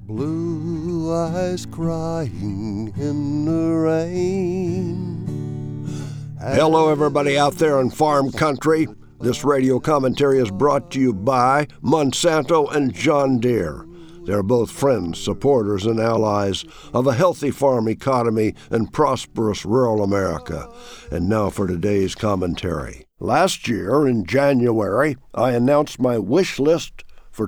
Blue eyes crying in the rain. Hello, everybody out there in farm country. This radio commentary is brought to you by Monsanto and John Deere. They're both friends, supporters, and allies of a healthy farm economy and prosperous rural America. And now for today's commentary. Last year, in January, I announced my wish list for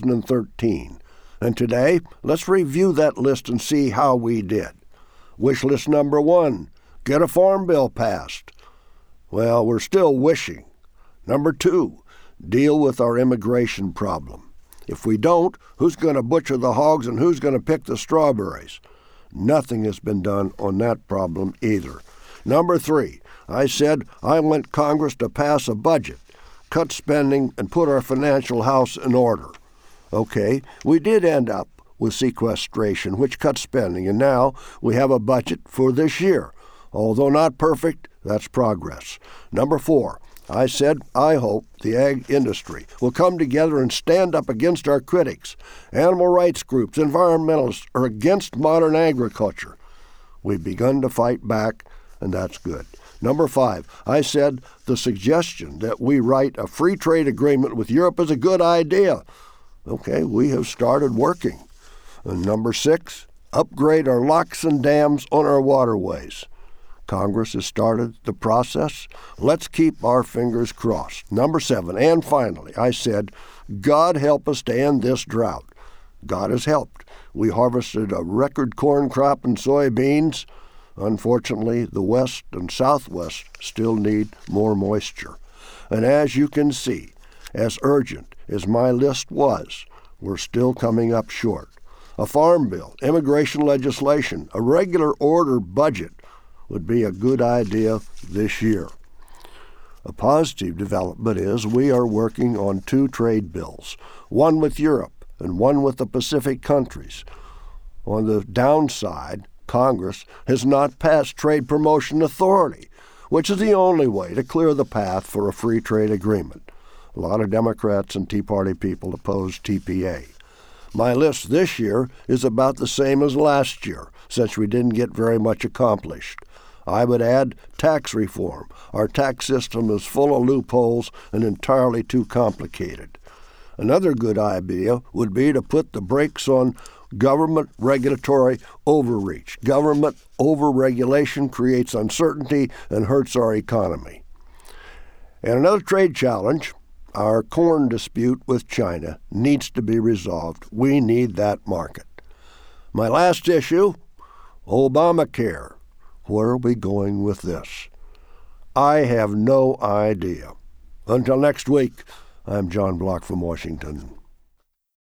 2013. And today, let's review that list and see how we did. Wish list number 1, get a farm bill passed. Well, we're still wishing. Number 2, deal with our immigration problem. If we don't, who's going to butcher the hogs and who's going to pick the strawberries? Nothing has been done on that problem either. Number 3, I said I want Congress to pass a budget, cut spending, and put our financial house in order. Okay, we did end up with sequestration, which cut spending, and now we have a budget for this year. Although not perfect, that's progress. Number 4, I said I hope the ag industry will come together and stand up against our critics. Animal rights groups, environmentalists are against modern agriculture. We've begun to fight back, and that's good. Number 5, I said the suggestion that we write a free trade agreement with Europe is a good idea. Okay, we have started working. And number 6, upgrade our locks and dams on our waterways. Congress has started the process. Let's keep our fingers crossed. Number 7, and finally, I said, God help us to end this drought. God has helped. We harvested a record corn crop and soybeans. Unfortunately, the West and Southwest still need more moisture. And as you can see, as urgent as my list was, we're still coming up short. A farm bill, immigration legislation, a regular order budget would be a good idea this year. A positive development is we are working on 2 trade bills, one with Europe and one with the Pacific countries. On the downside, Congress has not passed trade promotion authority, which is the only way to clear the path for a free trade agreement. A lot of Democrats and Tea Party people oppose TPA. My list this year is about the same as last year, since we didn't get very much accomplished. I would add tax reform. Our tax system is full of loopholes and entirely too complicated. Another good idea would be to put the brakes on government regulatory overreach. Government overregulation creates uncertainty and hurts our economy. And another trade challenge, our corn dispute with China needs to be resolved. We need that market. My last issue, Obamacare. Where are we going with this? I have no idea. Until next week, I'm John Block from Washington.